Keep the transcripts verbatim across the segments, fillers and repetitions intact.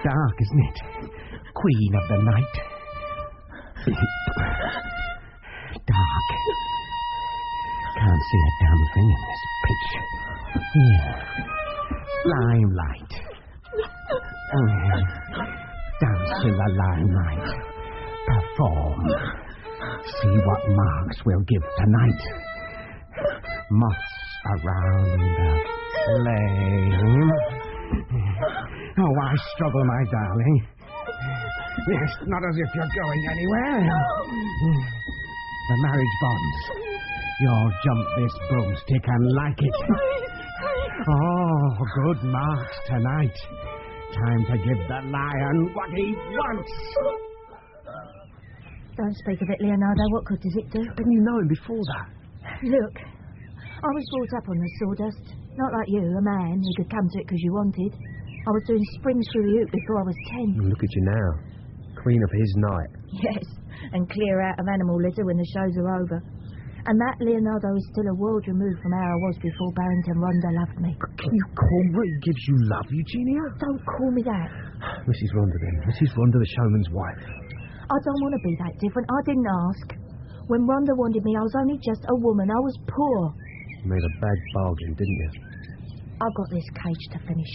dark, isn't it? Queen of the night. Dark. Can't see a damn thing in this pitch. Yeah. Limelight. Mm. Dance in the limelight. Perform. See what marks we'll give tonight. Moths around the flame. Oh, why struggle, my darling? Yes, not as if you're going anywhere. The marriage bonds. You'll jump this broomstick and like it. Oh, good marks tonight. Time to give the lion what he wants. Don't speak of it, Leonardo. What good does it do? Didn't you know him before that? Look, I was brought up on the sawdust. Not like you, a man who could come to it because you wanted. I was doing springs through the hoop before I was ten. Look at you now. Queen of his night. Yes, and clear out of animal litter when the shows are over. And that Leonardo is still a world removed from how I was before Barrington Ronda loved me. But can you call what he gives you love, Eugenia? Don't call me that. Missus Ronda, then. Missus Ronda, the showman's wife. I don't want to be that different. I didn't ask. When Ronda wanted me, I was only just a woman. I was poor. You made a bad bargain, didn't you? I've got this cage to finish.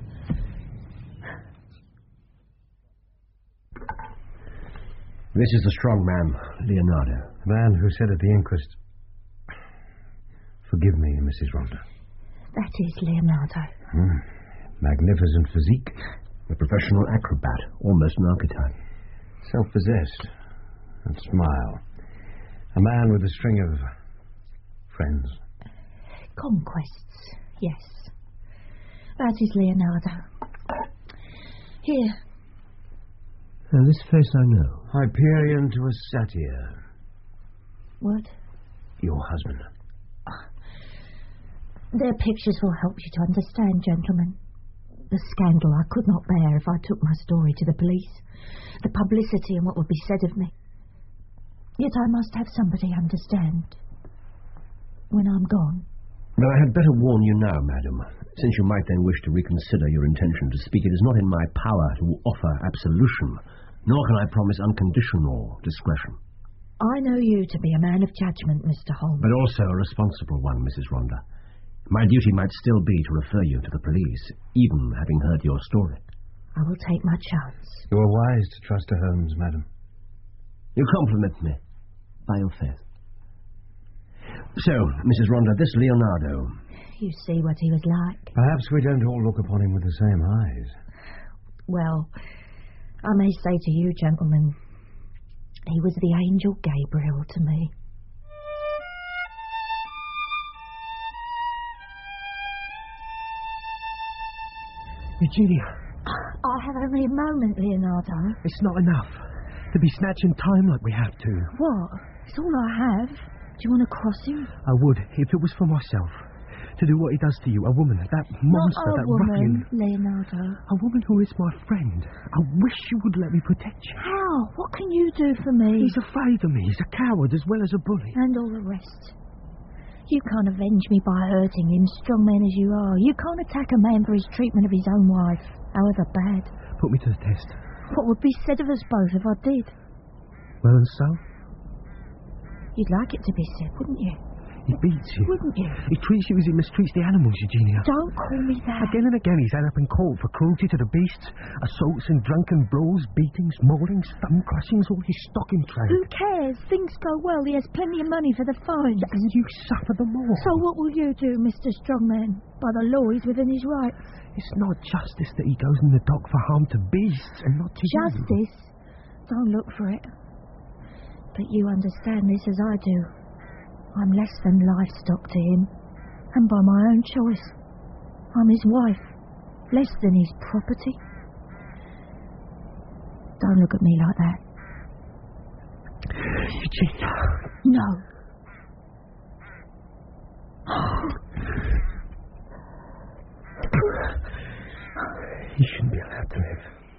This is the strong man, Leonardo. The man who said at the inquest, "Forgive me, Missus Ronda." That is Leonardo. Hmm. Magnificent physique. A professional acrobat, almost an archetype. Self-possessed. And smile. A man with a string of friends. Conquests, yes. That is Leonardo. Here. Now, this face I know. Hyperion to a satyr. What? Your husband. Their pictures will help you to understand, gentlemen. The scandal I could not bear if I took my story to the police. The publicity and what would be said of me. Yet I must have somebody understand. When I'm gone. But I had better warn you now, madam. Since you might then wish to reconsider your intention to speak, it is not in my power to offer absolution, nor can I promise unconditional discretion. I know you to be a man of judgment, Mister Holmes. But also a responsible one, Missus Ronda. My duty might still be to refer you to the police, even having heard your story. I will take my chance. You are wise to trust to Holmes, madam. You compliment me by your faith. So, Missus Ronda, this Leonardo... You see what he was like. Perhaps we don't all look upon him with the same eyes. Well, I may say to you, gentlemen, he was the angel Gabriel to me. Eugenia. I have only a moment, Leonardo. It's not enough. To be snatching time like we have to. What? It's all I have. Do you want to cross him? I would, if it was for myself. To do what he does to you, a woman, that monster, Not a that woman, ruffian. Leonardo. A woman who is my friend. I wish you would let me protect you. How? What can you do for me? He's afraid of me. He's a coward as well as a bully. And all the rest. You can't avenge me by hurting him, strong man as you are. You can't attack a man for his treatment of his own wife, however bad. Put me to the test. What would be said of us both if I did? Well, and so? You'd like it to be said, wouldn't you? He beats you. Wouldn't you? He treats you as he mistreats the animals, Eugenia. Don't call me that. Again and again he's had up in court for cruelty to the beasts, assaults and drunken brawls, beatings, maulings, thumb crushings, all his stock in trade. Who cares? Things go well. He has plenty of money for the fines. And you suffer the more. So what will you do, Mister Strongman? By the law, he's within his rights. It's not justice that he goes in the dock for harm to beasts and not to Justice? you. Don't look for it. But you understand this as I do. I'm less than livestock to him, and by my own choice. I'm his wife, less than his property. Don't look at me like that. Eugenia. No. He shouldn't be allowed to live.